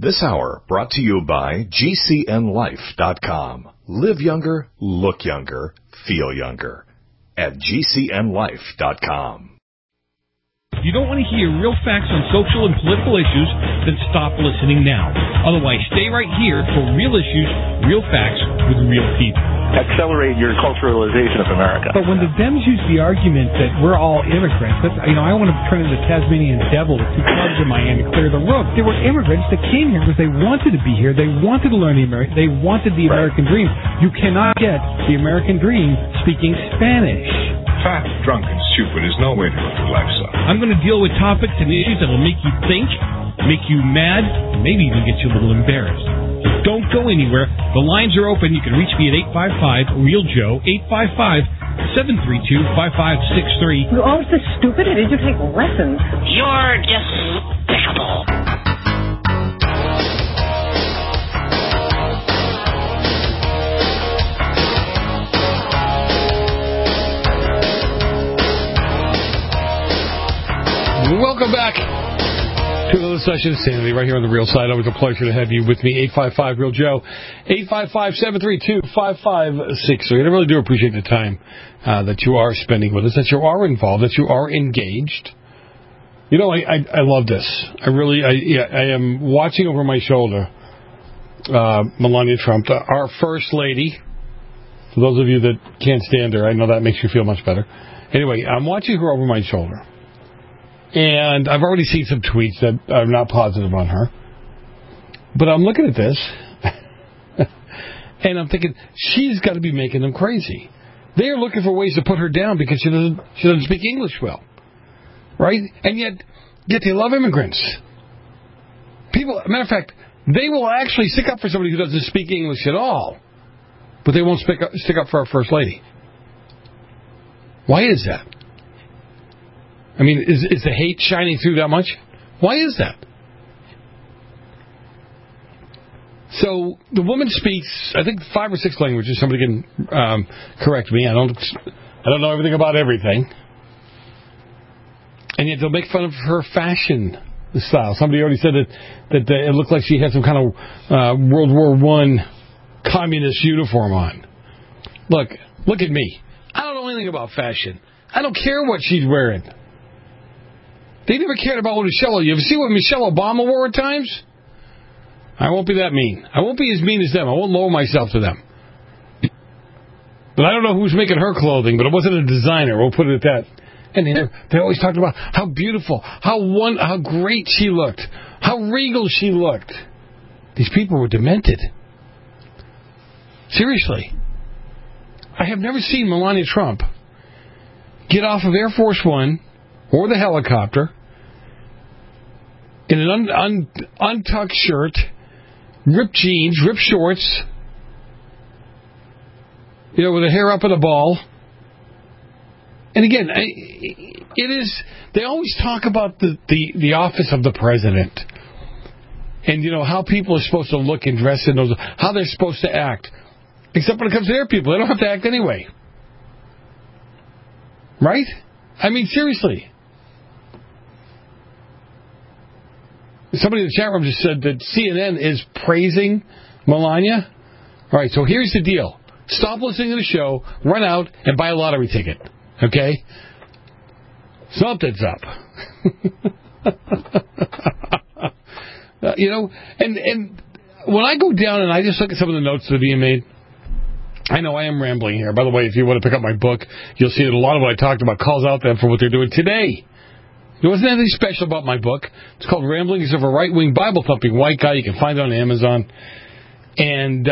This hour brought to you by GCNLife.com. Live younger, look younger, feel younger. At GCNLife.com. If you don't want to hear real facts on social and political issues, then stop listening now. Otherwise, stay right here for real issues, real facts with real people. Accelerate your culturalization of America. But when the Dems use the argument that we're all immigrants, that's, I want to turn into the Tasmanian devil with two clubs in my hand to clear the room. There were immigrants that came here because they wanted to be here. They wanted to learn they wanted the American dream. You cannot get the American dream speaking Spanish. Fat, drunk, and stupid is no way to live your life, son. I'm going to deal with topics and issues that will make you think, make you mad, and maybe even get you a little embarrassed. Don't go anywhere. The lines are open. You can reach me at 855-REAL-JOE, 855-732-5563. You're always so stupid. Did you take lessons? You're despicable. Welcome back to another session of Sanity right here on the Real Side. Always a pleasure to have you with me. 855-REAL-JOE, 855-732-5563. And I really do appreciate the time that you are spending with us, that you are involved, that you are engaged. You know, I love this. I am watching over my shoulder Melania Trump, our First Lady. For those of you that can't stand her, I know that makes you feel much better. Anyway, I'm watching her over my shoulder. And I've already seen some tweets that are not positive on her. But I'm looking at this, and I'm thinking, she's got to be making them crazy. They're looking for ways to put her down because she doesn't speak English well. Right? And yet they love immigrants. People, matter of fact, they will actually stick up for somebody who doesn't speak English at all. But they won't stick up for our First Lady. Why is that? I mean, is the hate shining through that much? Why is that? So the woman speaks, I think, 5 or 6 languages. Somebody can correct me. I don't know everything about everything. And yet they'll make fun of her fashion style. Somebody already said that it looked like she had some kind of World War I communist uniform on. Look at me. I don't know anything about fashion. I don't care what she's wearing. They never cared about what Michelle. You ever see what Michelle Obama wore at times? I won't be that mean. I won't be as mean as them. I won't lower myself to them. But I don't know who's making her clothing, but it wasn't a designer. We'll put it at that. And they always talked about how beautiful, how great she looked, how regal she looked. These people were demented. Seriously. I have never seen Melania Trump get off of Air Force One or the helicopter in an untucked shirt, ripped jeans, ripped shorts, with her hair up in a ball. And again, they always talk about the office of the president and, how people are supposed to look and dress in those, how they're supposed to act. Except when it comes to their people, they don't have to act anyway. Right? I mean, seriously. Somebody in the chat room just said that CNN is praising Melania. All right, so here's the deal. Stop listening to the show, run out, and buy a lottery ticket. Okay? Something's up. And when I go down and I just look at some of the notes that are being made, I know I am rambling here. By the way, if you want to pick up my book, you'll see that a lot of what I talked about calls out them for what they're doing today. There wasn't anything special about my book. It's called Ramblings of a Right-Wing Bible-Thumping White Guy. You can find it on Amazon. And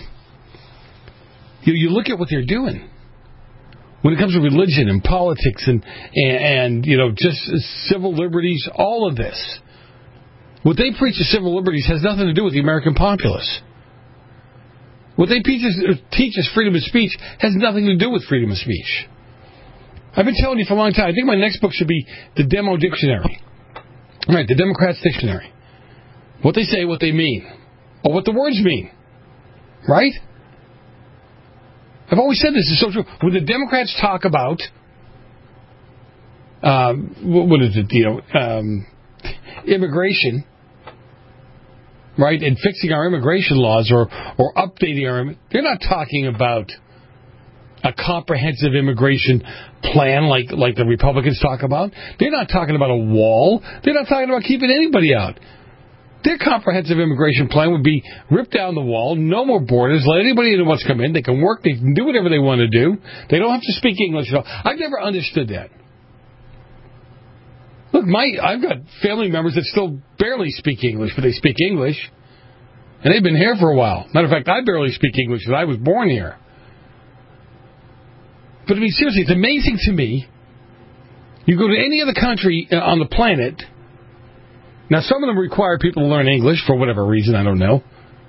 you look at what they're doing. When it comes to religion and politics and just civil liberties, all of this. What they preach as civil liberties has nothing to do with the American populace. What they teach as freedom of speech has nothing to do with freedom of speech. I've been telling you for a long time, I think my next book should be the Demo Dictionary. Right, the Democrats' Dictionary. What they say, what they mean. Or what the words mean. Right? I've always said this is so true. When the Democrats talk about, immigration, right, and fixing our immigration laws or updating they're not talking about a comprehensive immigration plan like the Republicans talk about. They're not talking about a wall. They're not talking about keeping anybody out. Their comprehensive immigration plan would be rip down the wall, no more borders, let anybody who wants to come in. They can work, they can do whatever they want to do. They don't have to speak English at all. I've never understood that. Look, I've got family members that still barely speak English, but they speak English. And they've been here for a while. Matter of fact, I barely speak English because I was born here. But I mean, seriously, it's amazing to me. You go to any other country on the planet. Now, some of them require people to learn English for whatever reason, I don't know.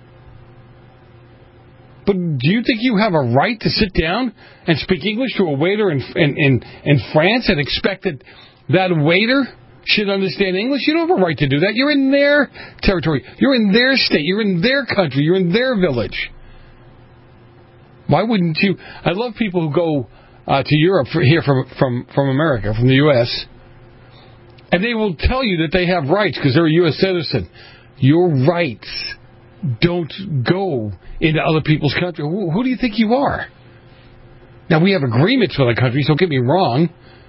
But do you think you have a right to sit down and speak English to a waiter in France and expect that waiter should understand English? You don't have a right to do that. You're in their territory. You're in their state. You're in their country. You're in their village. Why wouldn't you? I love people who go to Europe here from America, from the U.S., and they will tell you that they have rights because they're a U.S. citizen. Your rights don't go into other people's country. Who do you think you are? Now, we have agreements with other countries, don't get me wrong,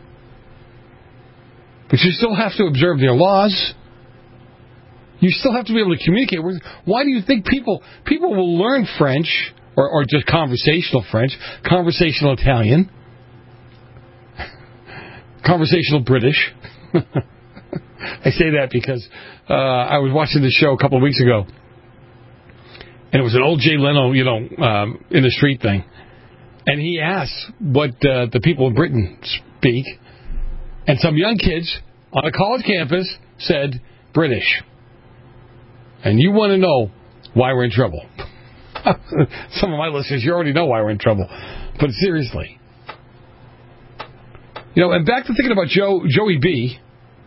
but you still have to observe their laws. You still have to be able to communicate. Why do you think people will learn French or just conversational French, conversational Italian, conversational British? I say that because I was watching this show a couple of weeks ago, and it was an old Jay Leno, in the street thing, and he asked what the people in Britain speak, and some young kids on a college campus said British. And you want to know why we're in trouble. Some of my listeners, you already know why we're in trouble. But seriously. And back to thinking about Joey B.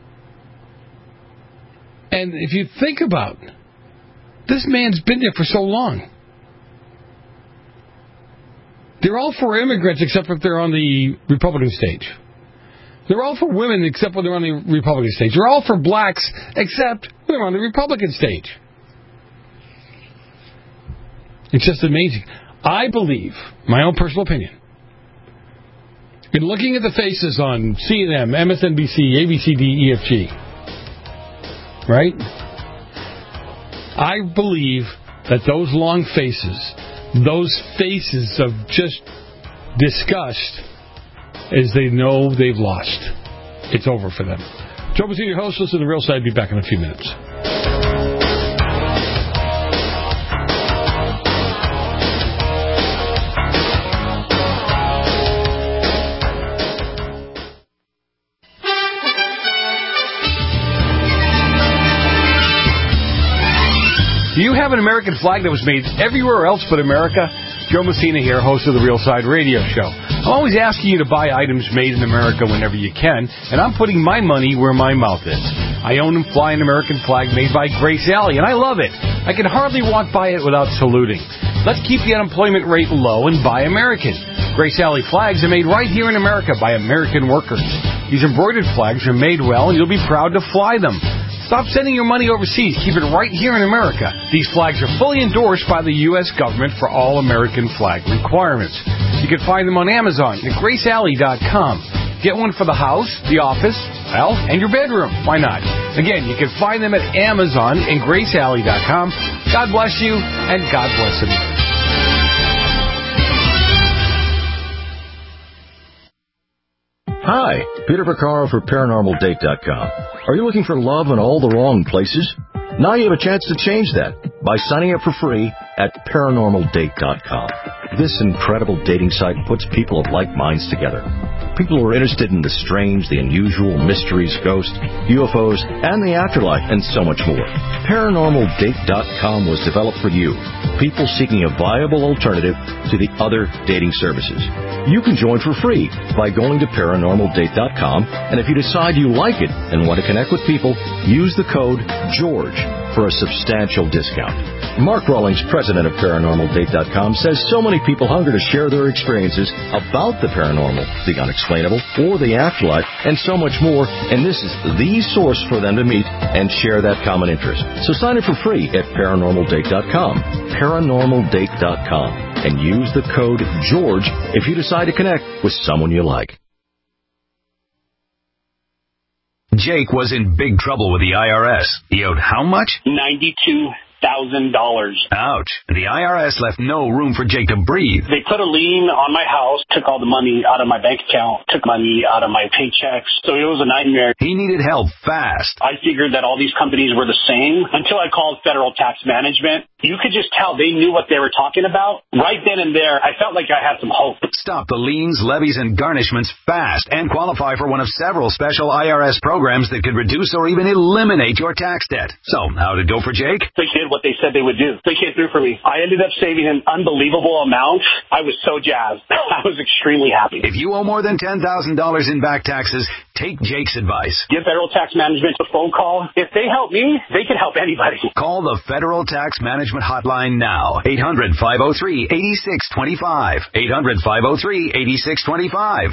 And if you think about this man's been there for so long. They're all for immigrants except if they're on the Republican stage. They're all for women except when they're on the Republican stage. They're all for blacks except when they're on the Republican stage. It's just amazing. I believe, my own personal opinion, in looking at the faces on CNN, MSNBC, ABCD, EFG, right? I believe that those long faces, those faces of just disgust, as they know they've lost. It's over for them. Joe Mazzini, your host. Listen to The Real Side. Be back in a few minutes. Do you have an American flag that was made everywhere else but America? Joe Messina here, host of The Real Side Radio Show. I'm always asking you to buy items made in America whenever you can, and I'm putting my money where my mouth is. I own and fly an American flag made by Grace Alley, and I love it. I can hardly walk by it without saluting. Let's keep the unemployment rate low and buy American. Grace Alley flags are made right here in America by American workers. These embroidered flags are made well, and you'll be proud to fly them. Stop sending your money overseas. Keep it right here in America. These flags are fully endorsed by the U.S. government for all American flag requirements. You can find them on Amazon at GraceAlley.com. Get one for the house, the office, well, and your bedroom. Why not? Again, you can find them at Amazon and GraceAlley.com. God bless you, and God bless America. Hi, Peter Vaccaro for ParanormalDate.com. Are you looking for love in all the wrong places? Now you have a chance to change that by signing up for free at ParanormalDate.com. This incredible dating site puts people of like minds together. People who are interested in the strange, the unusual, mysteries, ghosts, UFOs, and the afterlife, and so much more. ParanormalDate.com was developed for you. people seeking a viable alternative to the other dating services. You can join for free by going to ParanormalDate.com, and if you decide you like it and want to connect with people, use the code GEORGE for a substantial discount. Mark Rawlings, president of ParanormalDate.com, says so many people hunger to share their experiences about the paranormal, the unexplainable, or the afterlife, and so much more, and this is the source for them to meet and share that common interest. So sign up for free at ParanormalDate.com, ParanormalDate.com, and use the code GEORGE if you decide to connect with someone you like. Jake was in big trouble with the IRS. He owed how much? $92,000. Ouch. The IRS left no room for Jake to breathe. They put a lien on my house, took all the money out of my bank account, took money out of my paychecks. So it was a nightmare. He needed help fast. I figured that all these companies were the same until I called Federal Tax Management. You could just tell they knew what they were talking about. Right then and there, I felt like I had some hope. Stop the liens, levies, and garnishments fast and qualify for one of several special IRS programs that could reduce or even eliminate your tax debt. So, how did it go for Jake? They did what they said they would do. They came through for me. I ended up saving an unbelievable amount. I was so jazzed. I was extremely happy. If you owe more than $10,000 in back taxes, take Jake's advice. Give Federal Tax Management a phone call. If they help me, they can help anybody. Call the Federal Tax Management hotline now. 800-503-8625. 800-503-8625.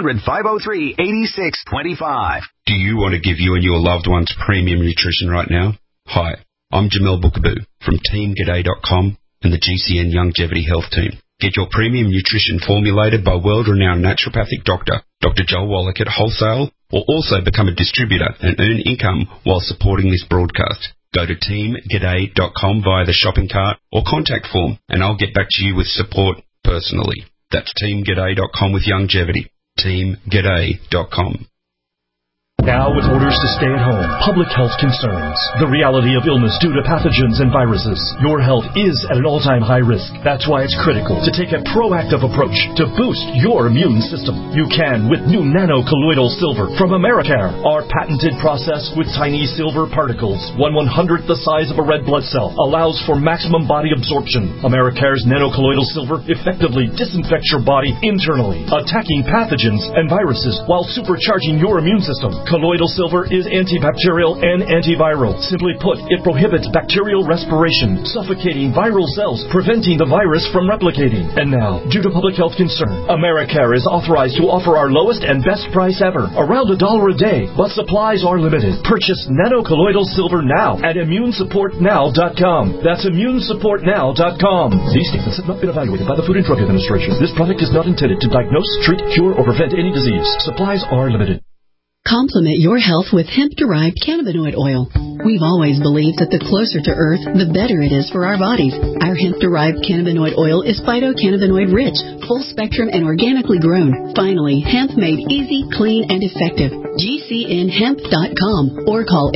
800-503-8625. Do you want to give you and your loved ones premium nutrition right now? Hi, I'm Jamel Bookaboo from TeamGaday.com and the GCN Longevity Health Team. Get your premium nutrition formulated by world-renowned naturopathic doctor, Dr. Joel Wallach at Wholesale, or also become a distributor and earn income while supporting this broadcast. Go to TeamGaday.com via the shopping cart or contact form, and I'll get back to you with support personally. That's TeamGaday.com with longevity. TeamGaday.com. Now with orders to stay at home, public health concerns, the reality of illness due to pathogens and viruses, your health is at an all-time high risk. That's why it's critical to take a proactive approach to boost your immune system. You can with new nano-colloidal silver from Americare. Our patented process with tiny silver particles, 1/100th the size of a red blood cell, allows for maximum body absorption. Americare's nano-colloidal silver effectively disinfects your body internally, attacking pathogens and viruses while supercharging your immune system. Colloidal silver is antibacterial and antiviral. Simply put, it prohibits bacterial respiration, suffocating viral cells, preventing the virus from replicating. And now, due to public health concern, Americare is authorized to offer our lowest and best price ever, around $1 a day, but supplies are limited. Purchase nano-colloidal silver now at ImmuneSupportNow.com. That's ImmuneSupportNow.com. These statements have not been evaluated by the Food and Drug Administration. This product is not intended to diagnose, treat, cure, or prevent any disease. Supplies are limited. Complement your health with hemp-derived cannabinoid oil. We've always believed that the closer to Earth, the better it is for our bodies. Our hemp-derived cannabinoid oil is phytocannabinoid-rich, full-spectrum, and organically grown. Finally, hemp made easy, clean, and effective. GCNHemp.com or call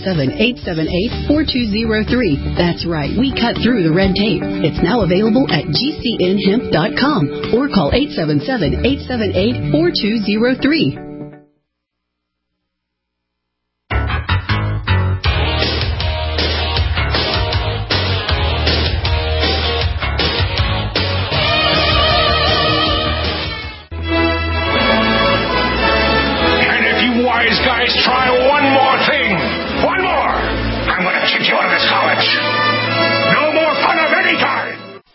877-878-4203. That's right, we cut through the red tape. It's now available at GCNHemp.com or call 877-878-4203. Try one more thing. One more. I'm going to kick you out of this college. No more fun of any kind.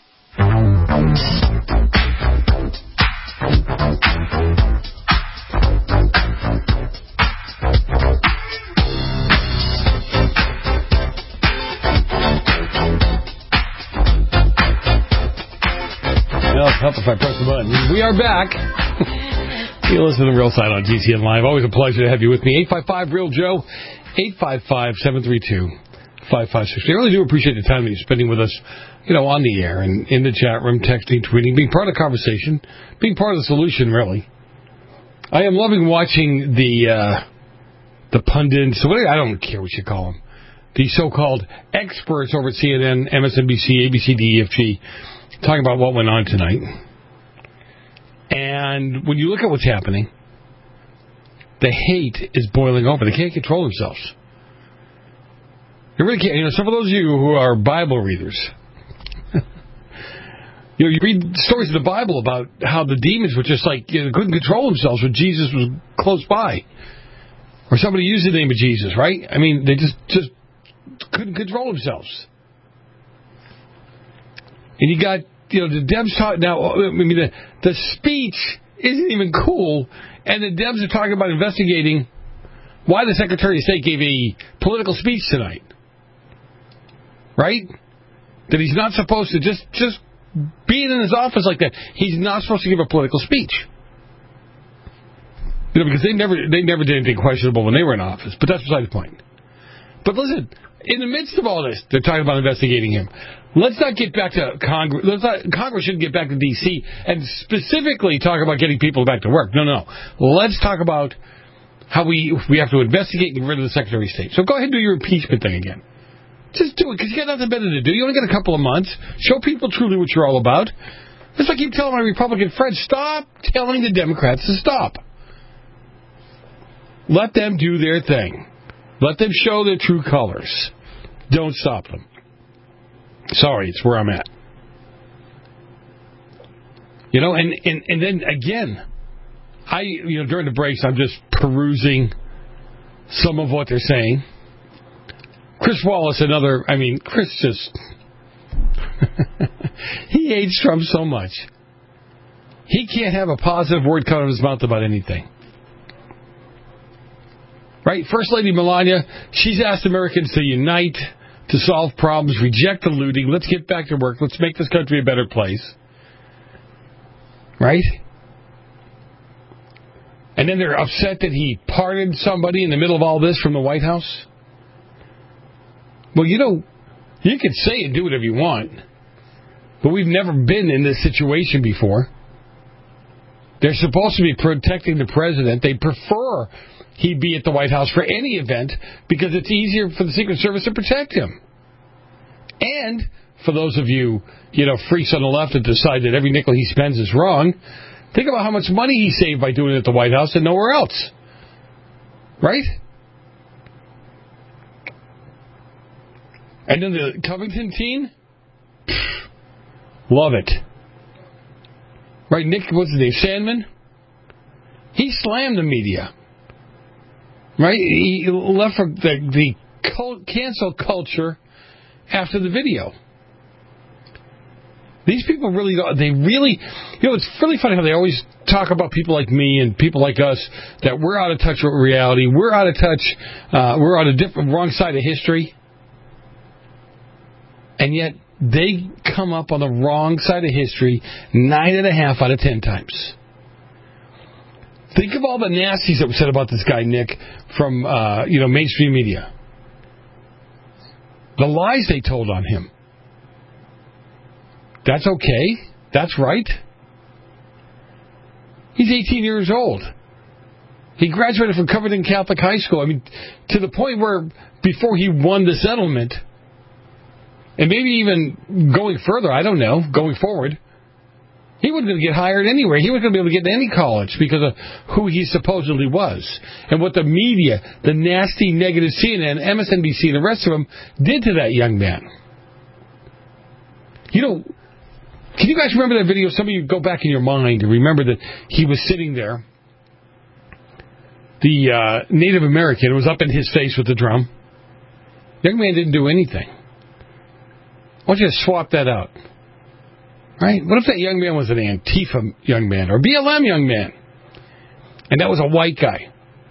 Well, it'll help if I press the button. We are back. You listen to the Real Side on GCN Live. Always a pleasure to have you with me. 855-REAL-JOE, 855-732-5560. I really do appreciate the time that you're spending with us, on the air and in the chat room, texting, tweeting, being part of the conversation, being part of the solution, really. I am loving watching the pundits, I don't care what you call them, the so-called experts over at CNN, MSNBC, ABC, DEFG, talking about what went on tonight. And when you look at what's happening, the hate is boiling over. They can't control themselves. They really can't. Some of those of you who are Bible readers, You read stories in the Bible about how the demons were just like, couldn't control themselves when Jesus was close by. Or somebody used the name of Jesus, right? I mean, they just couldn't control themselves. And you got, the Debs talk now. I mean, the speech isn't even cool, and the Debs are talking about investigating why the Secretary of State gave a political speech tonight, right? That he's not supposed to just being in his office like that. He's not supposed to give a political speech, because they never did anything questionable when they were in office. But that's beside the point. But listen, in the midst of all this, they're talking about investigating him. Let's not get back to Congress. Congress shouldn't get back to D.C. and specifically talk about getting people back to work. No. Let's talk about how we have to investigate and get rid of the Secretary of State. So go ahead and do your impeachment thing again. Just do it, because you got nothing better to do. You only got a couple of months. Show people truly what you're all about. That's why I keep telling my Republican friends, stop telling the Democrats to stop. Let them do their thing. Let them show their true colors. Don't stop them. Sorry, it's where I'm at. And then again, during the breaks, I'm just perusing some of what they're saying. Chris Wallace, Chris just... he hates Trump so much. He can't have a positive word come out of his mouth about anything. Right? First Lady Melania, she's asked Americans to unite, to solve problems, reject the looting. Let's get back to work. Let's make this country a better place. Right? And then they're upset that he pardoned somebody in the middle of all this from the White House. Well, you can say and do whatever you want, but we've never been in this situation before. They're supposed to be protecting the president. They prefer he be at the White House for any event because it's easier for the Secret Service to protect him. And for those of you, freaks on the left that decide that every nickel he spends is wrong, think about how much money he saved by doing it at the White House and nowhere else. Right? And then the Covington team, love it. Right, Nick, what's his name, Sandman? He slammed the media. Right? He left for the cancel culture after the video. These people really, it's really funny how they always talk about people like me and people like us, that we're out of touch with reality, we're out of touch, we're on a wrong side of history. And yet, they come up on the wrong side of history 9.5 out of 10 times. Think of all the nasties that were said about this guy, Nick, from, mainstream media. The lies they told on him. That's okay. That's right. He's 18 years old. He graduated from Covington Catholic High School. To the point where before he won the settlement, and maybe even going further, I don't know, going forward, he wasn't going to get hired anywhere. He wasn't going to be able to get to any college because of who he supposedly was. And what the media, the nasty, negative CNN, MSNBC, and the rest of them did to that young man. Can you guys remember that video? Some of you go back in your mind and remember that he was sitting there. The Native American was up in his face with the drum. The young man didn't do anything. I want you to swap that out. Right? What if that young man was an Antifa young man or BLM young man? And that was a white guy.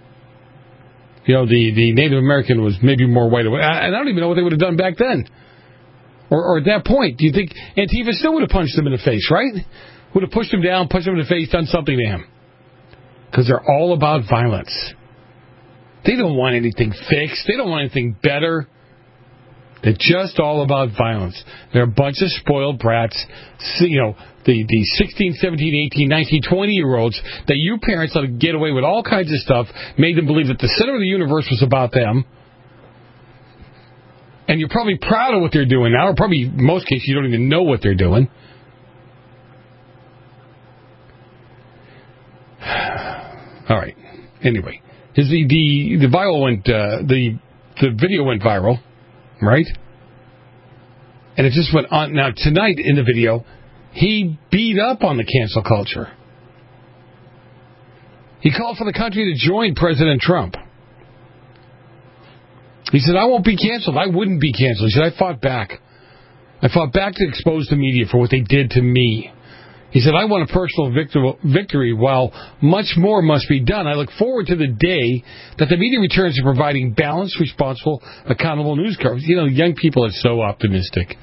The Native American was maybe more white. And I don't even know what they would have done back then. Or at that point, do you think Antifa still would have punched him in the face, right? Would have pushed him down, punched him in the face, done something to him. Because they're all about violence. They don't want anything fixed. They don't want anything better. They're just all about violence. They're a bunch of spoiled brats, the 16, 17, 18, 19, 20-year-olds that you parents let to get away with all kinds of stuff, made them believe that the center of the universe was about them. And you're probably proud of what they're doing now, or probably in most cases you don't even know what they're doing. All right. Anyway, the video went viral. Right? And it just went on. Now, tonight in the video, he beat up on the cancel culture. He called for the country to join President Trump. He said, I won't be canceled. I wouldn't be canceled. He said, I fought back. I fought back to expose the media for what they did to me. He said, I want a personal victory while much more must be done. I look forward to the day that the media returns to providing balanced, responsible, accountable news coverage. You know, young people are so optimistic.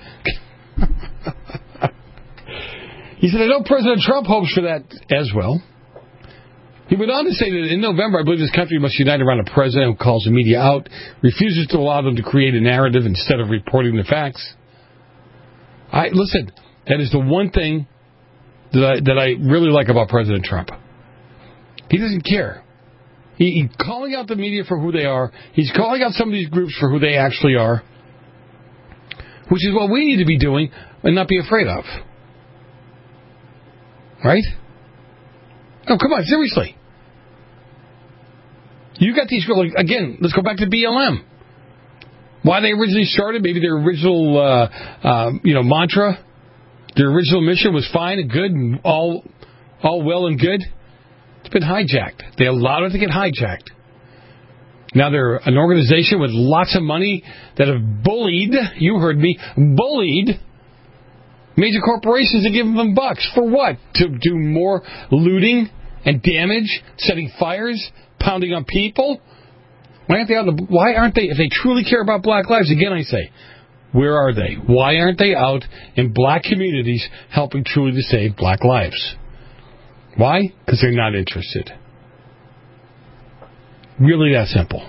He said, I know President Trump hopes for that as well. He went on to say that in November, I believe this country must unite around a president who calls the media out, refuses to allow them to create a narrative instead of reporting the facts. Listen, that is the one thing that I really like about President Trump. He doesn't care. He's calling out the media for who they are. He's calling out some of these groups for who they actually are, which is what we need to be doing and not be afraid of. Right? Oh, come on, seriously. You got these girls, again, let's go back to BLM. Why they originally started, maybe their original mantra, their original mission was fine and good and all well and good. It's been hijacked. They allowed it to get hijacked. Now they're an organization with lots of money that have bullied, you heard me, bullied major corporations to give them bucks. For what? To do more looting and damage, setting fires, pounding on people? Why aren't they, if they truly care about black lives, again I say, where are they? Why aren't they out in black communities helping truly to save black lives? Why? Because they're not interested. Really that simple.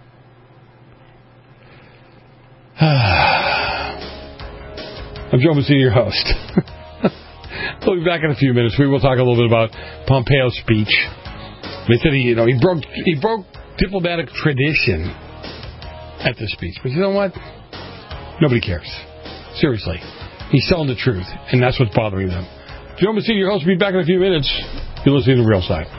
I'm Joe Messina, your host. We'll be back in a few minutes. We will talk a little bit about Pompeo's speech. They said he broke diplomatic tradition at the speech. But you know what? Nobody cares. Seriously. He's telling the truth, and that's what's bothering them. Joe Messina, your host, will be back in a few minutes. You're listening to The Real Side.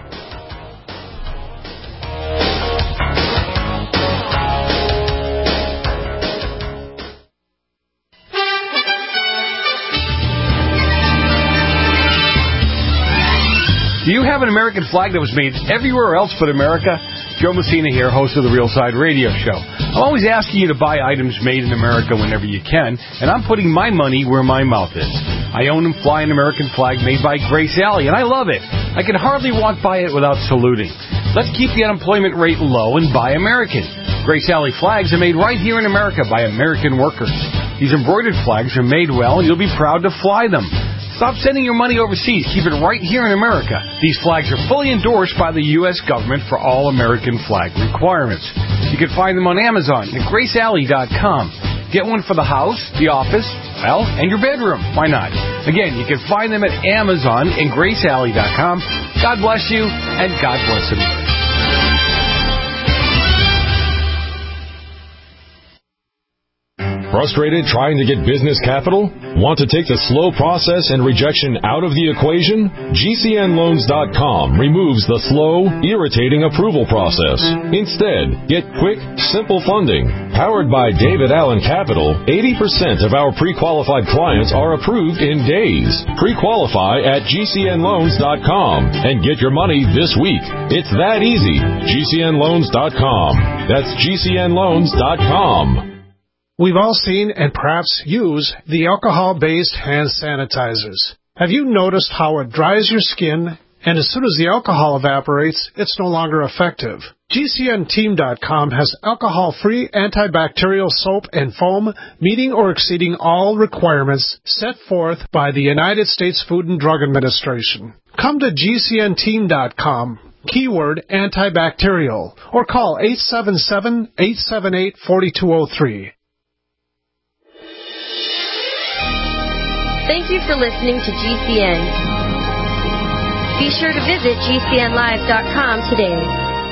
Do you have an American flag that was made everywhere else but America? Joe Messina here, host of the Real Side Radio Show. I'm always asking you to buy items made in America whenever you can, and I'm putting my money where my mouth is. I own and fly an American flag made by Grace Alley, and I love it. I can hardly walk by it without saluting. Let's keep the unemployment rate low and buy American. Grace Alley flags are made right here in America by American workers. These embroidered flags are made well, and you'll be proud to fly them. Stop sending your money overseas. Keep it right here in America. These flags are fully endorsed by the U.S. government for all American flag requirements. You can find them on Amazon at GraceAlley.com. Get one for the house, the office, well, and your bedroom. Why not? Again, you can find them at Amazon and GraceAlley.com. God bless you, and God bless America. Frustrated trying to get business capital? Want to take the slow process and rejection out of the equation? GCNLoans.com removes the slow, irritating approval process. Instead, get quick, simple funding. Powered by David Allen Capital, 80% of our pre-qualified clients are approved in days. Pre-qualify at GCNLoans.com and get your money this week. It's that easy. GCNLoans.com. That's GCNLoans.com. We've all seen and perhaps use the alcohol-based hand sanitizers. Have you noticed how it dries your skin, and as soon as the alcohol evaporates, it's no longer effective? GCNteam.com has alcohol-free antibacterial soap and foam meeting or exceeding all requirements set forth by the United States Food and Drug Administration. Come to GCNteam.com. Keyword antibacterial, or call 877-878-4203. Thank you for listening to GCN. Be sure to visit GCNlive.com today.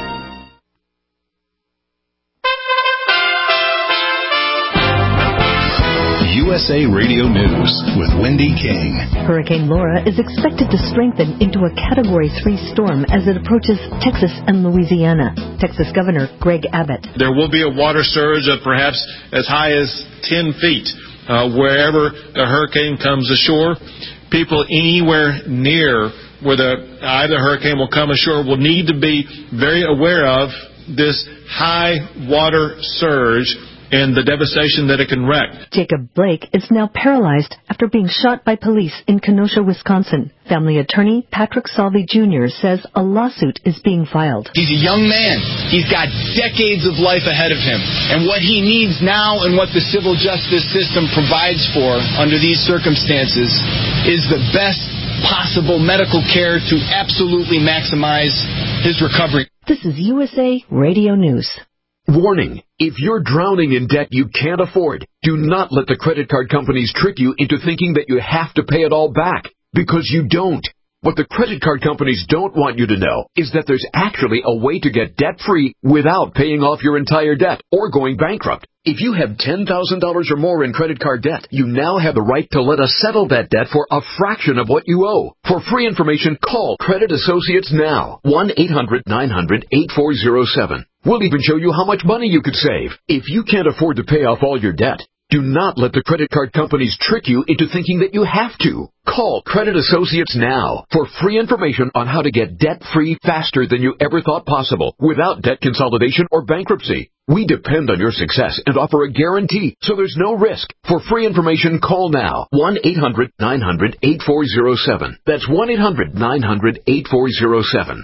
USA Radio News with Wendy King. Hurricane Laura is expected to strengthen into a Category 3 storm as it approaches Texas and Louisiana. Texas Governor Greg Abbott. There will be a water surge of perhaps as high as 10 feet wherever the hurricane comes ashore. people anywhere near where either hurricane will come ashore will need to be very aware of this high water surge and the devastation that it can wreak. Jacob Blake is now paralyzed after being shot by police in Kenosha, Wisconsin. Family attorney Patrick Salvi Jr. says a lawsuit is being filed. He's a young man. He's got decades of life ahead of him. And what he needs now and what the civil justice system provides for under these circumstances is the best possible medical care to absolutely maximize his recovery. This is USA Radio News. Warning, if you're drowning in debt you can't afford, do not let the credit card companies trick you into thinking that you have to pay it all back, because you don't. What the credit card companies don't want you to know is that there's actually a way to get debt-free without paying off your entire debt or going bankrupt. If you have $10,000 or more in credit card debt, you now have the right to let us settle that debt for a fraction of what you owe. For free information, call Credit Associates now. 1-800-900-8407. We'll even show you how much money you could save. If you can't afford to pay off all your debt, do not let the credit card companies trick you into thinking that you have to. Call Credit Associates now for free information on how to get debt-free faster than you ever thought possible without debt consolidation or bankruptcy. We depend on your success and offer a guarantee, so there's no risk. For free information, call now. 1-800-900-8407. That's 1-800-900-8407.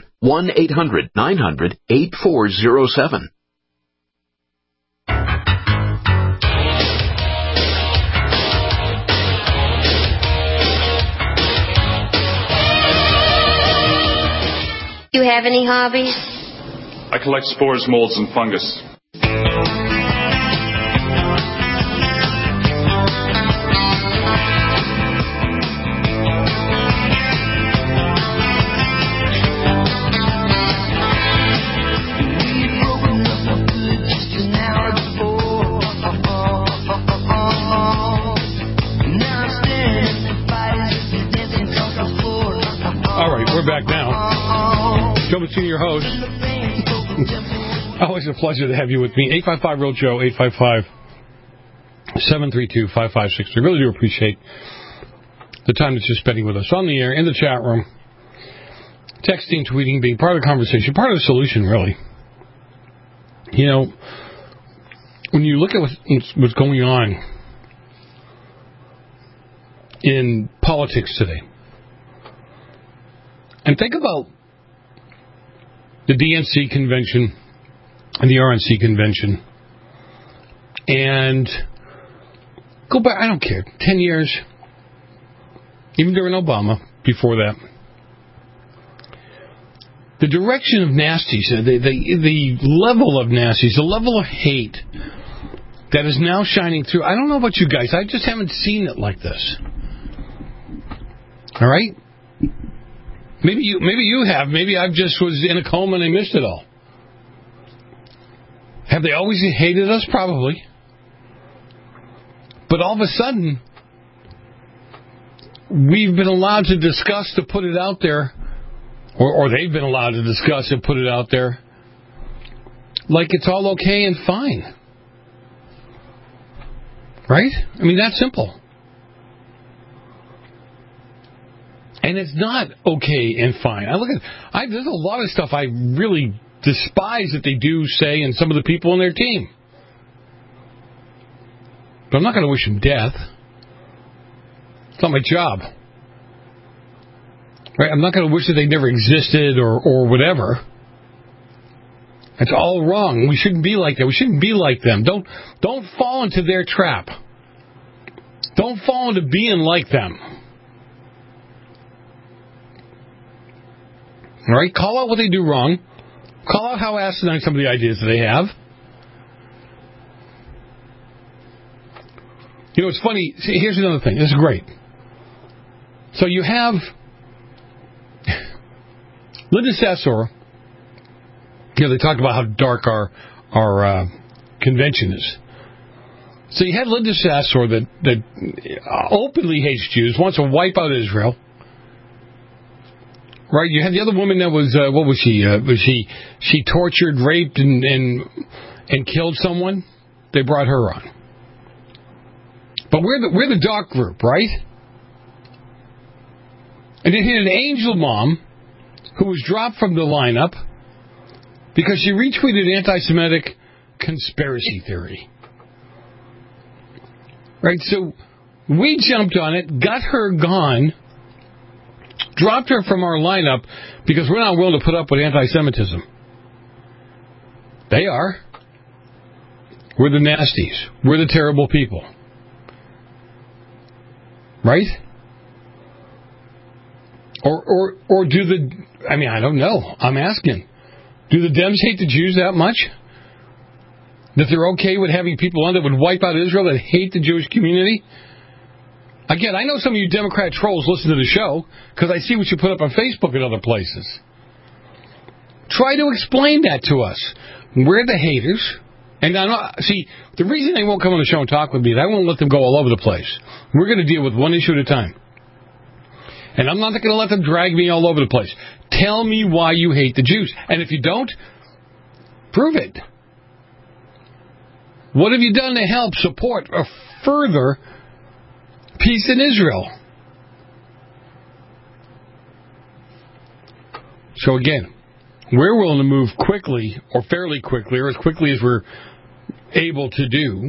1-800-900-8407. Do you have any hobbies? I collect spores, molds, and fungus. All right, we're back now. Joe Messina, your host. Always a pleasure to have you with me. 855-REAL-JOE, 855-732-5563. Really do appreciate the time that you're spending with us on the air, in the chat room, texting, tweeting, being part of the conversation, part of the solution, really. You know, when you look at what's going on in politics today, and think about the DNC convention and the RNC convention, and go back, I don't care, 10 years, even during Obama, before that. The direction of nasties, the level of nasties, the level of hate that is now shining through. I don't know about you guys, I just haven't seen it like this. All right? Maybe you have. Maybe I just was in a coma and I missed it all. Have they always hated us? Probably. But all of a sudden, we've been allowed to discuss, to put it out there, or they've been allowed to discuss and put it out there, like it's all okay and fine. Right? I mean, that's simple. And it's not okay and fine. There's a lot of stuff I really despise that they do say, and some of the people on their team. But I'm not going to wish them death. It's not my job. Right? I'm not going to wish that they never existed or whatever. It's all wrong. We shouldn't be like that. We shouldn't be like them. Don't fall into their trap. Don't fall into being like them. All right? Call out what they do wrong. Call out how asinine some of the ideas that they have. You know, it's funny. See, here's another thing. This is great. So you have Linda Sarsour. You know, they talk about how dark our convention is. So you had Linda Sarsour that openly hates Jews, wants to wipe out Israel. Right, you had the other woman that was what was she? She tortured, raped, and killed someone. They brought her on. But we're the dark group, right? And it hit an angel mom who was dropped from the lineup because she retweeted anti-Semitic conspiracy theory. Right, so we jumped on it, got her gone, dropped her from our lineup because we're not willing to put up with anti-Semitism. They are. We're the nasties. We're the terrible people. Right? Or do the... I mean, I don't know. I'm asking. Do the Dems hate the Jews that much? That they're okay with having people on that would wipe out Israel that hate the Jewish community? Again, I know some of you Democrat trolls listen to the show because I see what you put up on Facebook and other places. Try to explain that to us. We're the haters. And I'm not, see, the reason they won't come on the show and talk with me is I won't let them go all over the place. We're going to deal with one issue at a time. And I'm not going to let them drag me all over the place. Tell me why you hate the Jews. And if you don't, prove it. What have you done to help support or further peace in Israel? So again, we're willing to move quickly or fairly quickly or as quickly as we're able to do.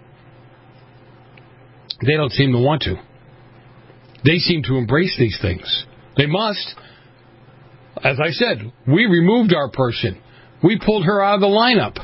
They don't seem to want to. They seem to embrace these things. They must. As I said, we removed our person. We pulled her out of the lineup.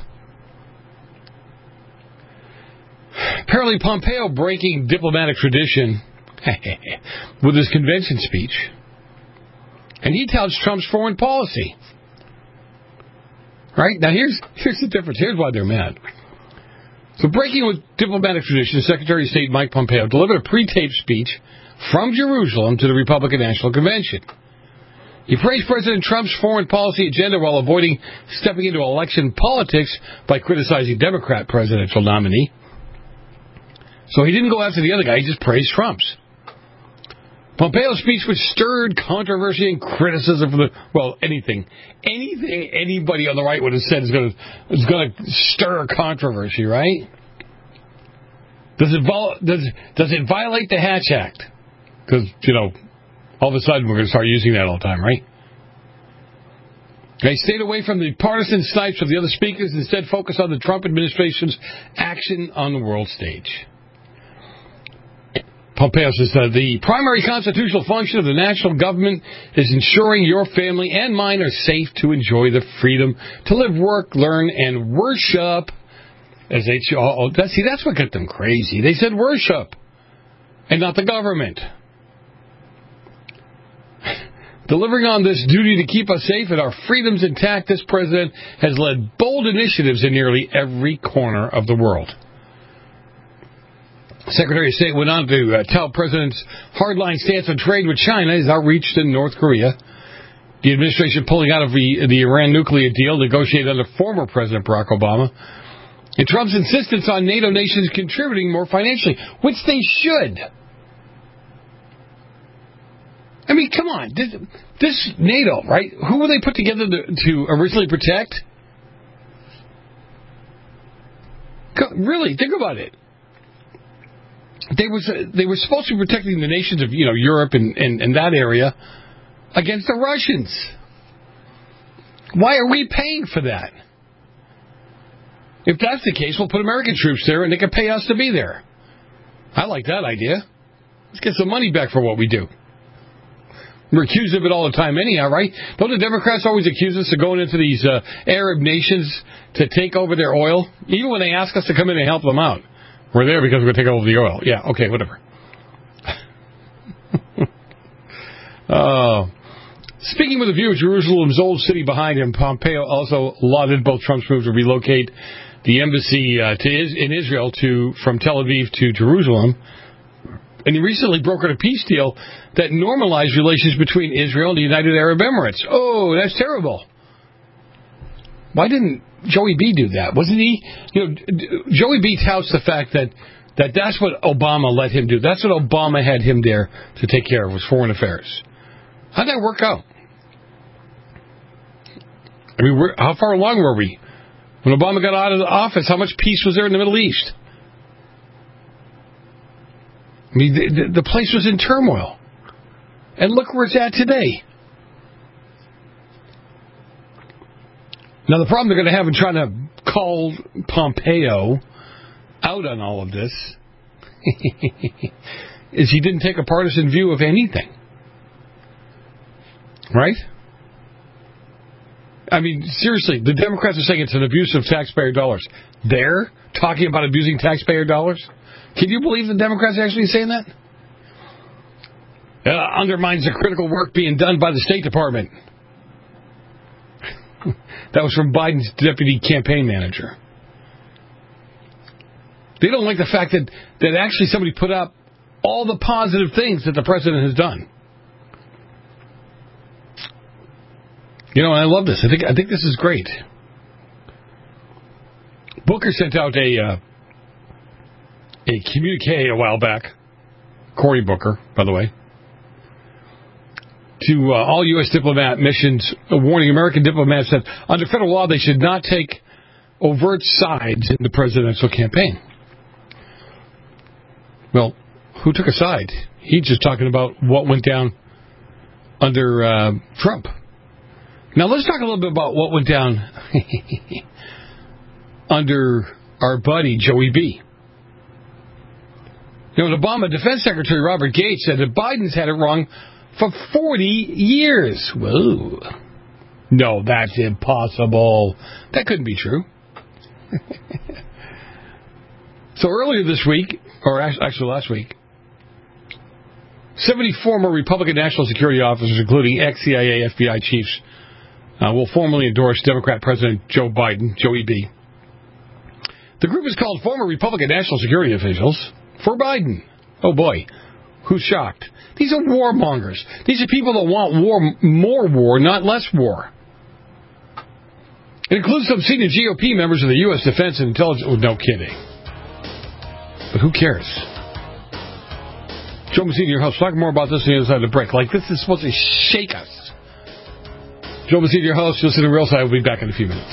Apparently Pompeo breaking diplomatic tradition with his convention speech. And he touts Trump's foreign policy. Right? Now here's the difference. Here's why they're mad. So breaking with diplomatic tradition, Secretary of State Mike Pompeo delivered a pre-taped speech from Jerusalem to the Republican National Convention. He praised President Trump's foreign policy agenda while avoiding stepping into election politics by criticizing Democrat presidential nominee. So he didn't go after the other guy, he just praised Trump's. Pompeo's speech, which stirred controversy and criticism from anything anybody on the right would have said is going to stir controversy, right? Does it violate the Hatch Act? Because, all of a sudden we're going to start using that all the time, right? They stayed away from the partisan snipes of the other speakers and instead focused on the Trump administration's action on the world stage. Pompeo says the primary constitutional function of the national government is ensuring your family and mine are safe to enjoy the freedom to live, work, learn, and worship. That's what got them crazy. They said worship and not the government. Delivering on this duty to keep us safe and our freedoms intact, this president has led bold initiatives in nearly every corner of the world. Secretary of State went on to tell President's hardline stance on trade with China is outreach to North Korea. The administration pulling out of the Iran nuclear deal negotiated under former President Barack Obama. And Trump's insistence on NATO nations contributing more financially, which they should. I mean, come on. This NATO, right? Who were they put together to originally protect? Really, think about it. They were supposed to be protecting the nations of Europe and that area against the Russians. Why are we paying for that? If that's the case, we'll put American troops there and they can pay us to be there. I like that idea. Let's get some money back for what we do. We're accused of it all the time anyhow, right? Don't the Democrats always accuse us of going into these Arab nations to take over their oil? Even when they ask us to come in and help them out. We're there because we're going to take over the oil. Yeah, okay, whatever. Speaking with a view of Jerusalem's old city behind him, Pompeo also lauded both Trump's move to relocate the embassy in Israel from Tel Aviv to Jerusalem. And he recently brokered a peace deal that normalized relations between Israel and the United Arab Emirates. Oh, that's terrible. Why didn't Joey B do that? Wasn't he? Joey B touts the fact that that's what Obama let him do. That's what Obama had him there to take care of, was foreign affairs. How'd that work out? I mean, how far along were we? When Obama got out of the office, how much peace was there in the Middle East? I mean, the place was in turmoil. And look where it's at today. Now, the problem they're going to have in trying to call Pompeo out on all of this is he didn't take a partisan view of anything. Right? I mean, seriously, the Democrats are saying it's an abuse of taxpayer dollars. They're talking about abusing taxpayer dollars? Can you believe the Democrats are actually saying that? Undermines the critical work being done by the State Department. That was from Biden's deputy campaign manager. They don't like the fact that actually somebody put up all the positive things that the president has done. You know, and I love this. I think this is great. Booker sent out a communique a while back, Cory Booker, by the way, to all U.S. diplomat missions, warning American diplomats that under federal law they should not take overt sides in the presidential campaign. Well, who took a side? He's just talking about what went down under Trump. Now, let's talk a little bit about what went down under our buddy, Joey B. You know, Obama Defense Secretary Robert Gates said that Biden's had it wrong for 40 years. Whoa. No, that's impossible. That couldn't be true. So earlier this week, or actually last week, 70 former Republican national security officers, including ex-CIA FBI chiefs, will formally endorse Democrat President Joe Biden, Joey B. The group is called Former Republican National Security Officials for Biden. Oh boy, who's shocked? These are warmongers. These are people that want war, more war, not less war. It includes some senior GOP members of the U.S. Defense and Intelligence. Oh, no kidding. But who cares? Joe Messina, your host. Talk more about this on the other side of the break. Like, this is supposed to shake us. Joe Messina, your host. Listen to Real Side. We'll be back in a few minutes.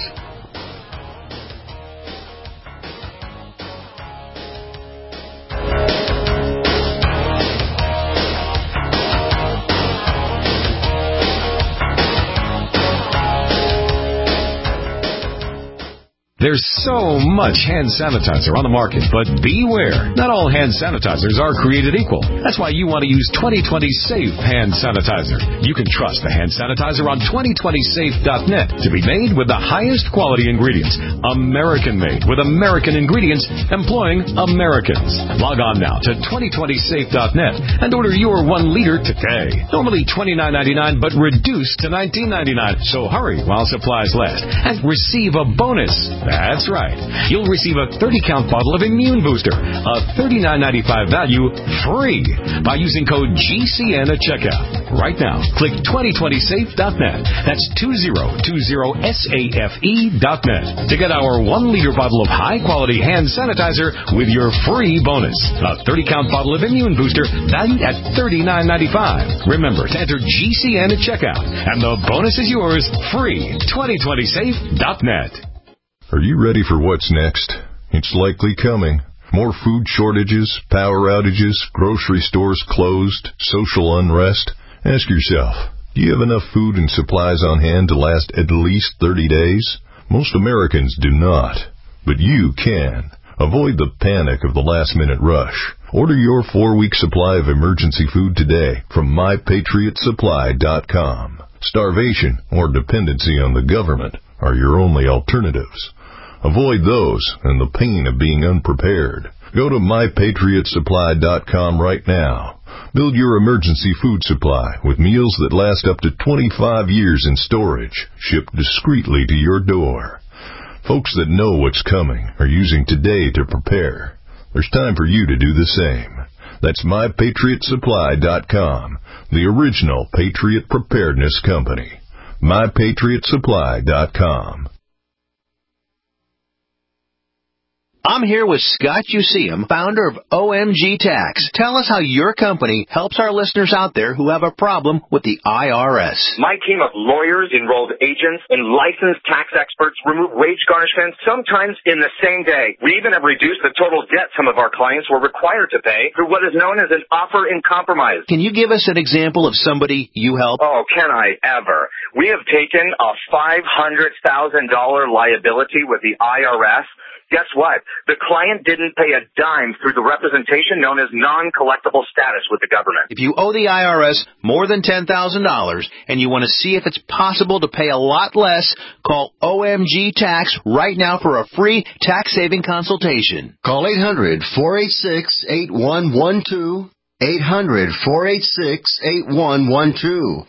There's so much hand sanitizer on the market, but beware. Not all hand sanitizers are created equal. That's why you want to use 2020 Safe Hand Sanitizer. You can trust the hand sanitizer on 2020safe.net to be made with the highest quality ingredients. American made with American ingredients employing Americans. Log on now to 2020safe.net and order your 1 liter today. Normally $29.99, but reduced to $19.99. So hurry while supplies last and receive a bonus. That's right. You'll receive a 30-count bottle of Immune Booster, a $39.95 value, free by using code GCN at checkout. Right now, click 2020safe.net. That's 2020safe.net to get our 1-liter bottle of high-quality hand sanitizer with your free bonus. A 30-count bottle of Immune Booster valued at $39.95. Remember to enter GCN at checkout, and the bonus is yours, free. 2020safe.net. Are you ready for what's next? It's likely coming. More food shortages, power outages, grocery stores closed, social unrest. Ask yourself, do you have enough food and supplies on hand to last at least 30 days? Most Americans do not, but you can. Avoid the panic of the last-minute rush. Order your 4-week supply of emergency food today from MyPatriotSupply.com. Starvation or dependency on the government are your only alternatives. Avoid those and the pain of being unprepared. Go to MyPatriotSupply.com right now. Build your emergency food supply with meals that last up to 25 years in storage, shipped discreetly to your door. Folks that know what's coming are using today to prepare. There's time for you to do the same. That's MyPatriotSupply.com, the original Patriot Preparedness Company. MyPatriotSupply.com. I'm here with Scott Useum, founder of OMG Tax. Tell us how your company helps our listeners out there who have a problem with the IRS. My team of lawyers, enrolled agents, and licensed tax experts remove wage garnishments sometimes in the same day. We even have reduced the total debt some of our clients were required to pay through what is known as an offer in compromise. Can you give us an example of somebody you help? Oh, can I ever? We have taken a $500,000 liability with the IRS. Guess what? The client didn't pay a dime through the representation known as non-collectible status with the government. If you owe the IRS more than $10,000 and you want to see if it's possible to pay a lot less, call OMG Tax right now for a free tax-saving consultation. Call 800-486-8112. 800-486-8112.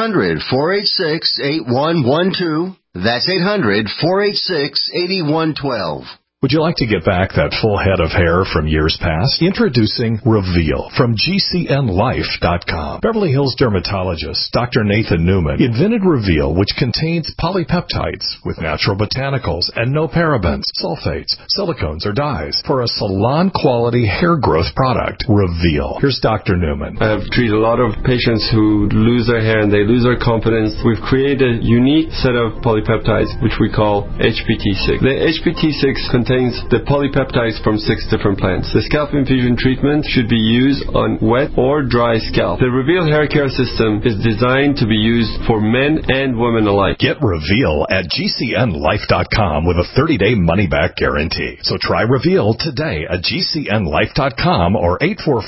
800-486-8112. That's 800-486-8112. Would you like to get back that full head of hair from years past? Introducing Reveal from GCNLife.com. Beverly Hills dermatologist Dr. Nathan Newman invented Reveal, which contains polypeptides with natural botanicals and no parabens, sulfates, silicones, or dyes for a salon-quality hair growth product. Reveal. Here's Dr. Newman. I've treated a lot of patients who lose their hair and they lose their confidence. We've created a unique set of polypeptides, which we call HPT6. The HPT6 contains the polypeptides from 6 different plants. The scalp infusion treatment should be used on wet or dry scalp. The Reveal hair care system is designed to be used for men and women alike. Get Reveal at GCNLife.com with a 30-day money-back guarantee. So try Reveal today at GCNLife.com or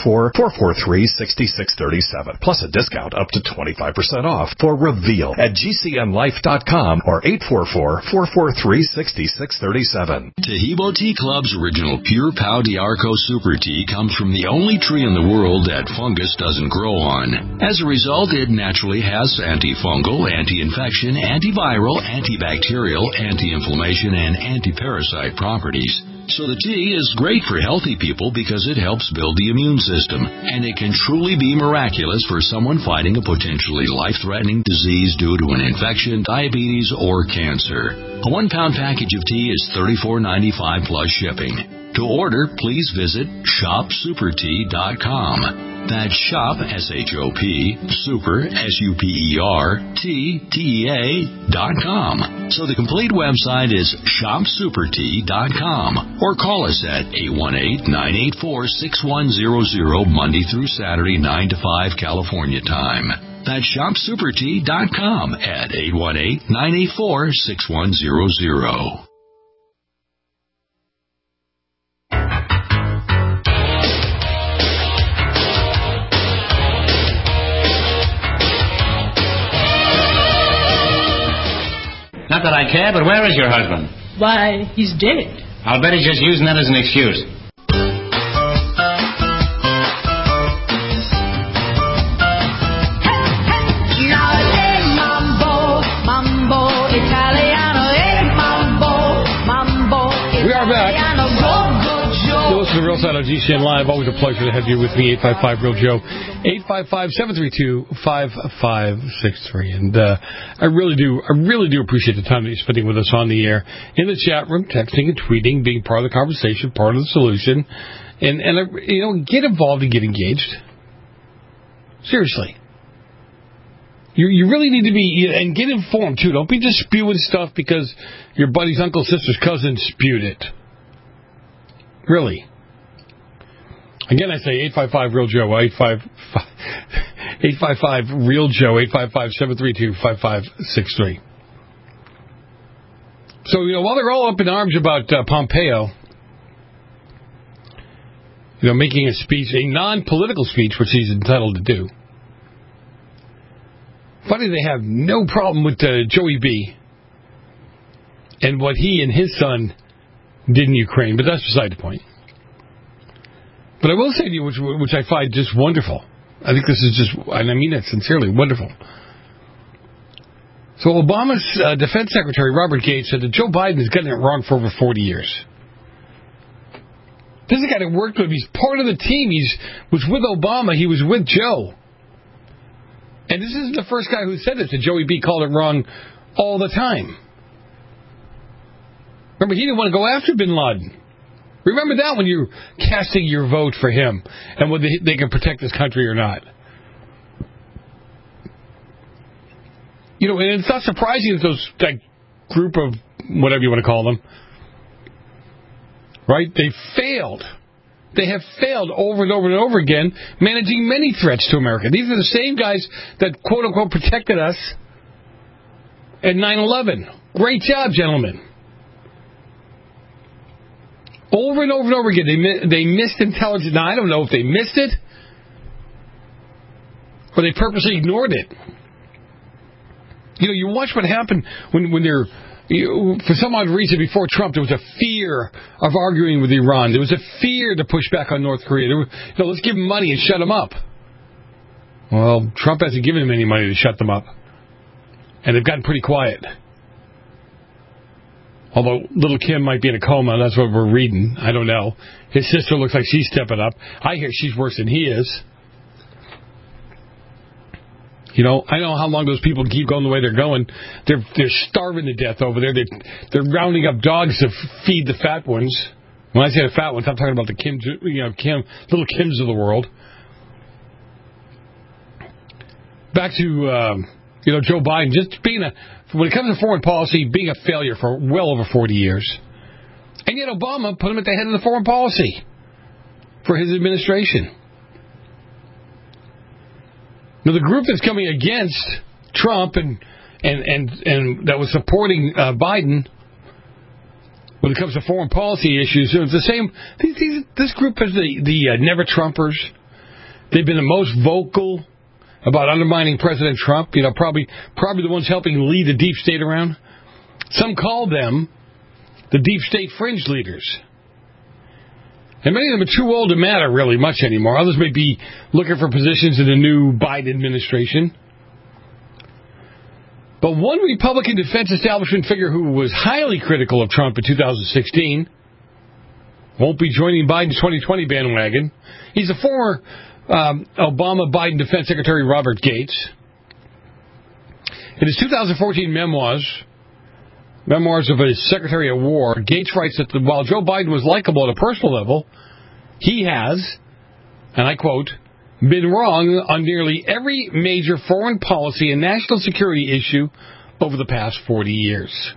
844-443-6637. Plus a discount up to 25% off for Reveal at GCNLife.com or 844-443-6637. Tahibo Tea Club's original Pure Pau D'Arco Super Tea comes from the only tree in the world that fungus doesn't grow on. As a result, it naturally has antifungal, anti-infection, antiviral, antibacterial, anti-inflammation, and anti-parasite properties. So the tea is great for healthy people because it helps build the immune system, and it can truly be miraculous for someone fighting a potentially life-threatening disease due to an infection, diabetes, or cancer. A 1-pound package of tea is $34.95 plus shipping. To order, please visit shopsupertea.com. That's shop, S-H-O-P, super, S-U-P-E-R, T-T-E-A.com. So the complete website is shopsupertea.com. Or call us at 818-984-6100 Monday through Saturday, 9 to 5 California time. That's shopsupertea.com at 818-984-6100. Not that I care, but where is your husband? Why, he's dead. I'll bet he's just using that as an excuse. We are back. You listen to Real Side on GCN Live. Always a pleasure to have you with me. 855-REAL-JOE. 855-732-5563. And I really do appreciate the time that you're spending with us on the air, in the chat room, texting and tweeting, being part of the conversation, part of the solution, and get involved and get engaged. Seriously. You really need to be, and get informed too. Don't be just spewing stuff because your buddy's uncle, sister's cousin spewed it. Really. Again, I say 855-REAL-JOE, 855-REAL-JOE, 855-732-5563. So, while they're all up in arms about Pompeo, making a speech, a non-political speech, which he's entitled to do. Funny they have no problem with Joey B. and what he and his son did in Ukraine, but that's beside the point. But I will say to you, which I find just wonderful. I think this is just, and I mean that sincerely, wonderful. So Obama's Defense Secretary, Robert Gates, said that Joe Biden has gotten it wrong for over 40 years. This is a guy that worked with him. He's part of the team. He was with Obama. He was with Joe. And this isn't the first guy who said this, that Joey B. called it wrong all the time. Remember, he didn't want to go after bin Laden. Remember that when you're casting your vote for him and whether they can protect this country or not. You know, and it's not surprising that that group of whatever you want to call them, right? They failed. They have failed over and over and over again, managing many threats to America. These are the same guys that, quote-unquote, protected us at 9/11. Great job, gentlemen. Over and over and over again, they missed intelligence. Now, I don't know if they missed it or they purposely ignored it. You know, you watch what happened when they're... for some odd reason, before Trump, there was a fear of arguing with Iran. There was a fear to push back on North Korea. Let's give them money and shut them up. Well, Trump hasn't given them any money to shut them up. And they've gotten pretty quiet. Although little Kim might be in a coma, that's what we're reading. I don't know. His sister looks like she's stepping up. I hear she's worse than he is. You know, I know how long those people keep going the way they're going. They're starving to death over there. They're rounding up dogs to feed the fat ones. When I say the fat ones, I'm talking about the little Kims of the world. Back to Joe Biden, just being when it comes to foreign policy, being a failure for well over 40 years. And yet Obama put him at the head of the foreign policy for his administration. Now, the group that's coming against Trump and that was supporting Biden when it comes to foreign policy issues, it's the same. This group is the Never Trumpers. They've been the most vocal about undermining President Trump. You know, probably the ones helping lead the deep state around. Some call them the deep state fringe leaders. And many of them are too old to matter really much anymore. Others may be looking for positions in the new Biden administration. But one Republican defense establishment figure who was highly critical of Trump in 2016 won't be joining Biden's 2020 bandwagon. He's a former Obama-Biden Defense Secretary Robert Gates. In his 2014 Memoirs of a Secretary of War, Gates writes that while Joe Biden was likable at a personal level, he has, and I quote, been wrong on nearly every major foreign policy and national security issue over the past 40 years.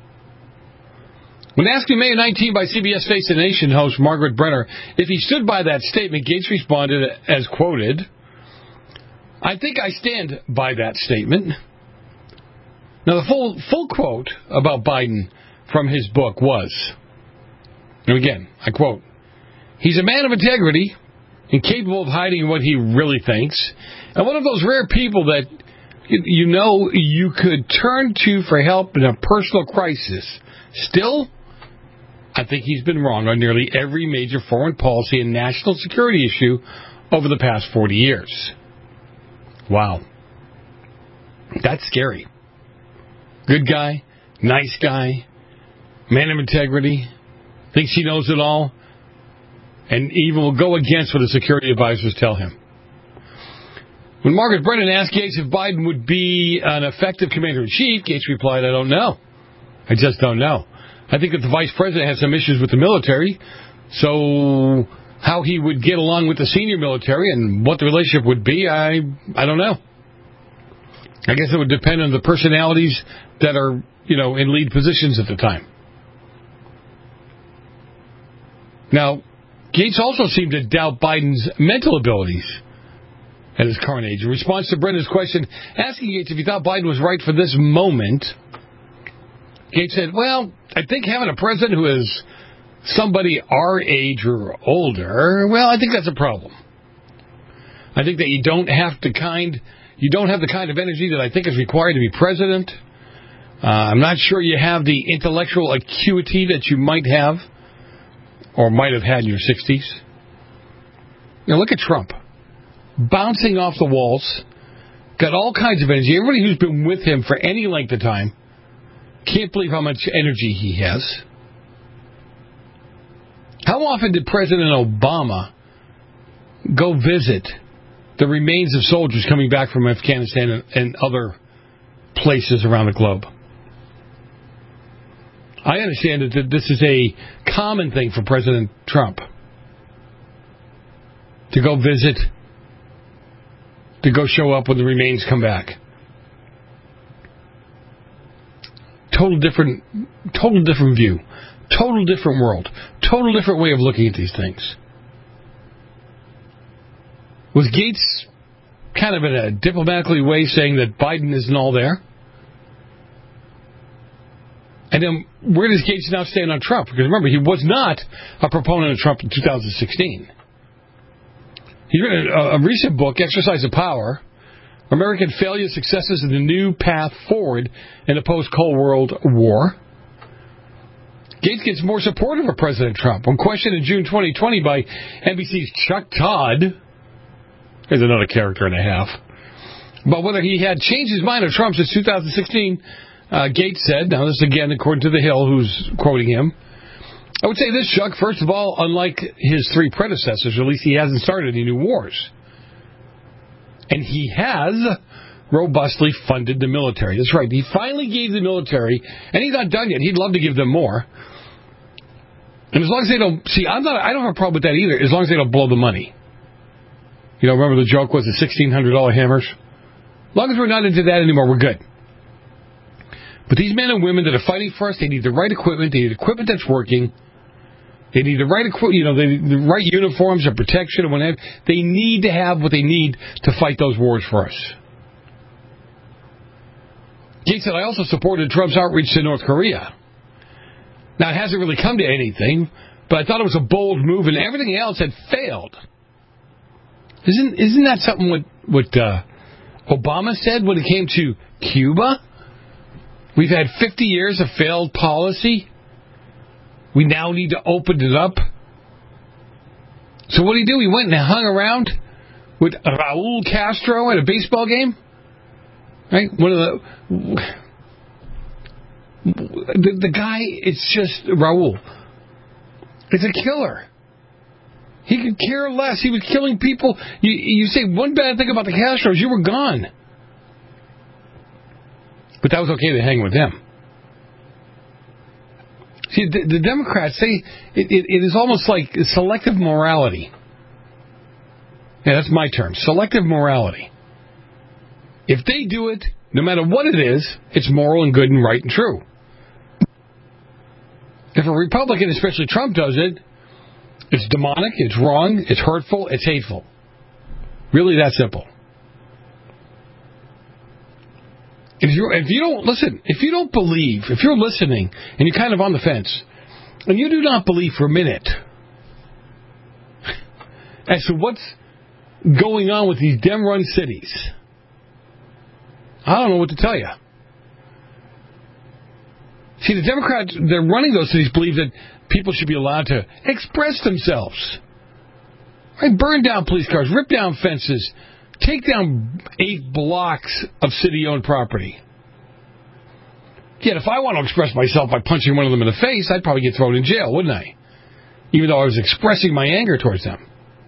When asked in May of 19 by CBS Face the Nation host Margaret Brenner if he stood by that statement, Gates responded as quoted, "I think I stand by that statement." Now, the full quote about Biden from his book was, and again, I quote, "He's a man of integrity, incapable of hiding what he really thinks, and one of those rare people that, you could turn to for help in a personal crisis. Still, I think he's been wrong on nearly every major foreign policy and national security issue over the past 40 years. Wow. That's scary. Good guy, nice guy, man of integrity, thinks he knows it all, and even will go against what his security advisors tell him. When Margaret Brennan asked Gates if Biden would be an effective commander-in-chief, Gates replied, "I don't know. I just don't know. I think that the vice president has some issues with the military, so how he would get along with the senior military and what the relationship would be, I don't know. I guess it would depend on the personalities that are, in lead positions at the time." Now, Gates also seemed to doubt Biden's mental abilities at his current age. In response to Brendan's question, asking Gates if he thought Biden was right for this moment, Gates said, "Well, I think having a president who is somebody our age or older, well, I think that's a problem. I think that you don't have the kind of energy that I think is required to be president. I'm not sure you have the intellectual acuity that you might have or might have had in your 60s. Now look at Trump. Bouncing off the walls, got all kinds of energy. Everybody who's been with him for any length of time can't believe how much energy he has. How often did President Obama go visit the remains of soldiers coming back from Afghanistan and other places around the globe? I understand that this is a common thing for President Trump. To go visit, to go show up when the remains come back. Total different view. Total different world. Total different way of looking at these things. Was Gates kind of in a diplomatically way saying that Biden isn't all there? And then where does Gates now stand on Trump? Because remember, he was not a proponent of Trump in 2016. He wrote a recent book, Exercise of Power, American Failure, Successes, and the New Path Forward in the Post-Cold World War. Gates gets more supportive of President Trump. When questioned in June 2020 by NBC's Chuck Todd, there's another character and a half, about whether he had changed his mind on Trump since 2016, Gates said, now this is again according to The Hill, who's quoting him, I would say this, Chuck. First of all, unlike his three predecessors, or at least he hasn't started any new wars. And he has robustly funded the military. That's right. He finally gave the military, and he's not done yet. He'd love to give them more. And as long as they don't, I don't have a problem with that either, as long as they don't blow the money. You know, remember the joke was the $1,600 hammers? As long as we're not into that anymore, we're good. But these men and women that are fighting for us, they need the right equipment. They need equipment that's working. They need the right the right uniforms and protection and whatever. They need to have what they need to fight those wars for us. Gates said, I also supported Trump's outreach to North Korea. Now, it hasn't really come to anything, but I thought it was a bold move, and everything else had failed. Isn't that something what Obama said when it came to Cuba? We've had 50 years of failed policy. We now need to open it up. So what did he do? He went and hung around with Raul Castro at a baseball game? Right? One of the guy, it's just Raul. It's a killer. He could care less. He was killing people. You say one bad thing about the Castros, you were gone. But that was okay to hang with them. See, the Democrats, it is almost like selective morality. Yeah, that's my term. Selective morality. If they do it, no matter what it is, it's moral and good and right and true. If a Republican, especially Trump, does it, it's demonic, it's wrong, it's hurtful, it's hateful. Really that simple. If you don't listen, if you don't believe, if you're listening and you're kind of on the fence, and you do not believe for a minute as to what's going on with these Dem-run cities, I don't know what to tell you. See, the Democrats, they're running those cities, believe that people should be allowed to express themselves. Right? Burn down police cars, rip down fences, take down 8 blocks of city-owned property. Yet if I want to express myself by punching one of them in the face, I'd probably get thrown in jail, wouldn't I? Even though I was expressing my anger towards them.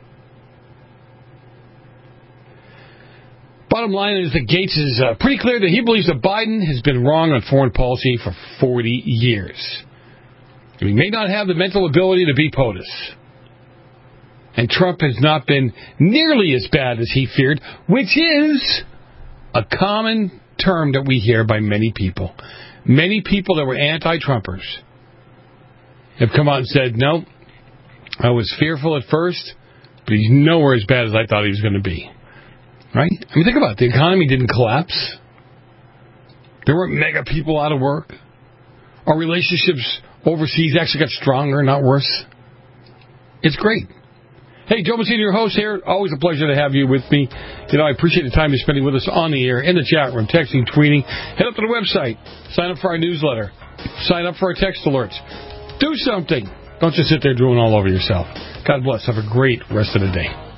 Bottom line is that Gates is pretty clear that he believes that Biden has been wrong on foreign policy for 40 years. He may not have the mental ability to beat POTUS. And Trump has not been nearly as bad as he feared, which is a common term that we hear by many people. Many people that were anti-Trumpers have come out and said, no, I was fearful at first, but he's nowhere as bad as I thought he was going to be. Right? I mean, think about it. The economy didn't collapse. There weren't mega people out of work. Our relationships overseas actually got stronger, not worse. It's great. Hey, Joe Messina, your host here. Always a pleasure to have you with me. You know, I appreciate the time you're spending with us on the air, in the chat room, texting, tweeting. Head up to the website. Sign up for our newsletter. Sign up for our text alerts. Do something. Don't just sit there drooling all over yourself. God bless. Have a great rest of the day.